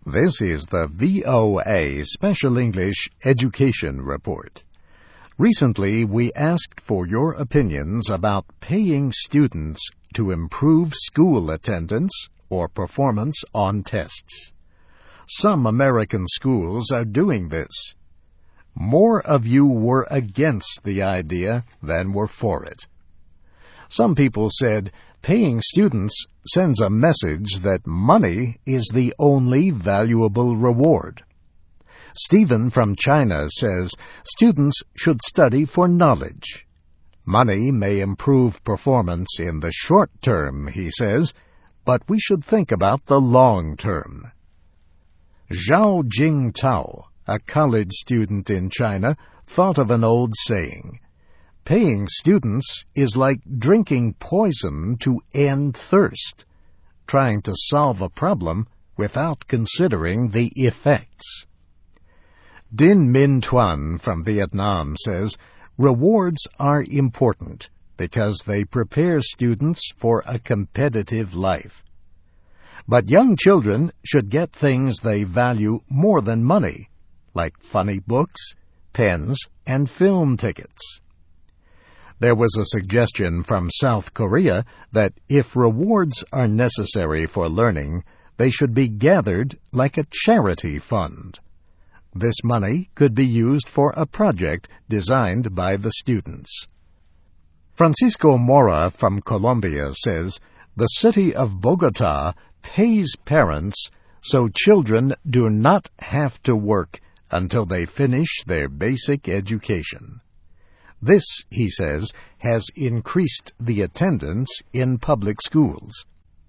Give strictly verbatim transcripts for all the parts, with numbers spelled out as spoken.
This is the V O A Special English Education Report. Recently, we asked for your opinions about paying students to improve school attendance or performance on tests. Some American schools are doing this. More of you were against the idea than were for it. Some people said paying students sends a message that money is the only valuable reward. Stephen from China says students should study for knowledge. Money may improve performance in the short term, he says, but we should think about the long term. Zhao Jingtao, a college student in China, thought of an old saying. Paying students is like drinking poison to end thirst, trying to solve a problem without considering the effects. Din Minh Tuan from Vietnam says, rewards are important because they prepare students for a competitive life. But young children should get things they value more than money, like funny books, pens, and film tickets. There was a suggestion from South Korea that if rewards are necessary for learning, they should be gathered like a charity fund. This money could be used for a project designed by the students. Francisco Mora from Colombia says, the city of Bogota pays parents so children do not have to work until they finish their basic education. This, he says, has increased the attendance in public schools.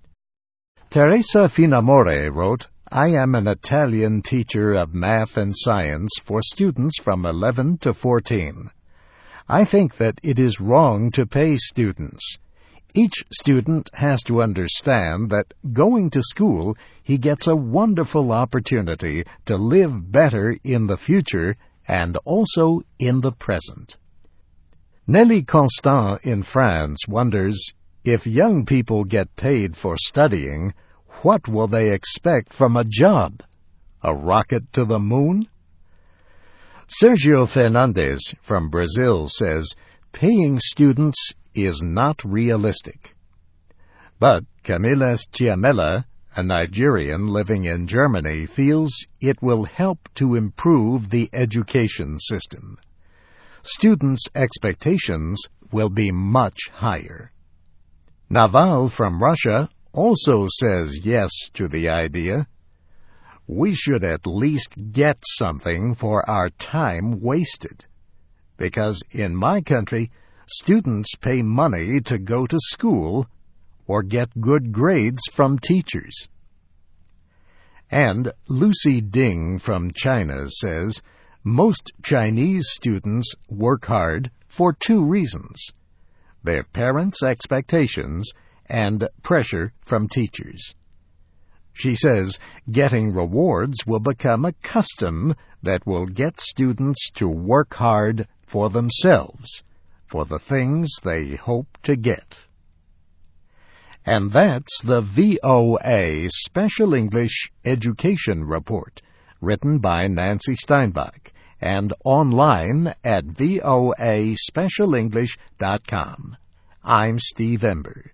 Teresa Finamore wrote, I am an Italian teacher of math and science for students from eleven to fourteen. I think that it is wrong to pay students. Each student has to understand that going to school, he gets a wonderful opportunity to live better in the future and also in the present. Nelly Constant in France wonders, if young people get paid for studying, what will they expect from a job? A rocket to the moon? Sergio Fernandez from Brazil says, paying students is not realistic. But Camila Chiamela, a Nigerian living in Germany, feels it will help to improve the education system. Students' expectations will be much higher. Naval from Russia also says yes to the idea. We should at least get something for our time wasted. Because in my country, students pay money to go to school or get good grades from teachers. And Lucy Ding from China says, most Chinese students work hard for two reasons: their parents' expectations and pressure from teachers. She says getting rewards will become a custom that will get students to work hard for themselves, for the things they hope to get. And that's the V O A Special English Education Report, written by Nancy Steinbach, and online at voa special english dot com. I'm Steve Ember.